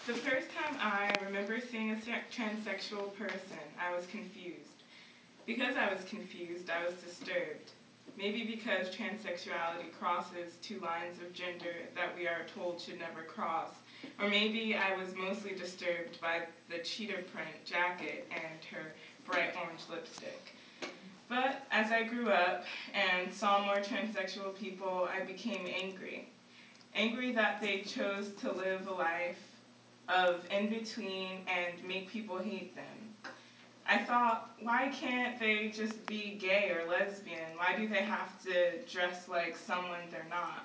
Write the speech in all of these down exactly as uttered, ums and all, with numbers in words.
The first time I remember seeing a transsexual person, I was confused. Because I was confused, I was disturbed. Maybe because transsexuality crosses two lines of gender that we are told should never cross. Or maybe I was mostly disturbed by the cheetah print jacket and her bright orange lipstick. But as I grew up and saw more transsexual people, I became angry. Angry that they chose to live a life of in-between and make people hate them. I thought, why can't they just be gay or lesbian? Why do they have to dress like someone they're not?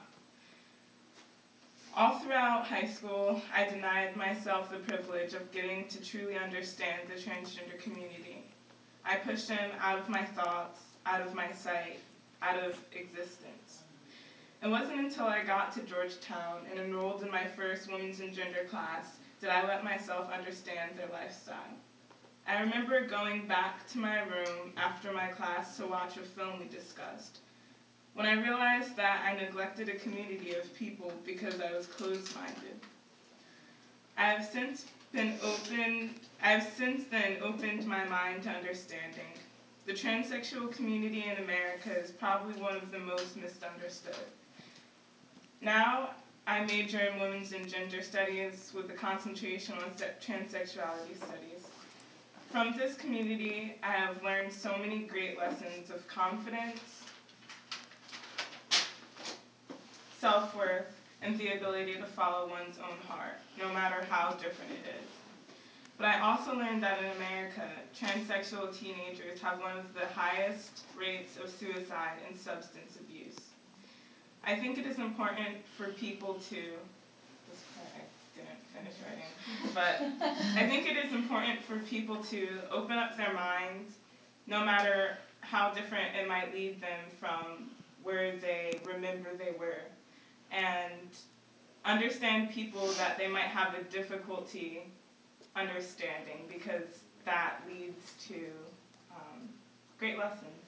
All throughout high school, I denied myself the privilege of getting to truly understand the transgender community. I pushed them out of my thoughts, out of my sight, out of existence. It wasn't until I got to Georgetown and enrolled in my first Women's and Gender class did I let myself understand their lifestyle. I remember going back to my room after my class to watch a film we discussed, when I realized that I neglected a community of people because I was closed-minded. I have since been open, I have since then opened my mind to understanding. The transsexual community in America is probably one of the most misunderstood. Now, I major in Women's and Gender Studies with a concentration on transsexuality studies. From this community, I have learned so many great lessons of confidence, self-worth, and the ability to follow one's own heart, no matter how different it is. But I also learned that in America, transsexual teenagers have one of the highest rates of suicide and substance abuse. I think it is important for people to, this part I didn't finish writing, but I think it is important for people to open up their minds, no matter how different it might lead them from where they remember they were, and understand people that they might have a difficulty understanding, because that leads to um, great lessons.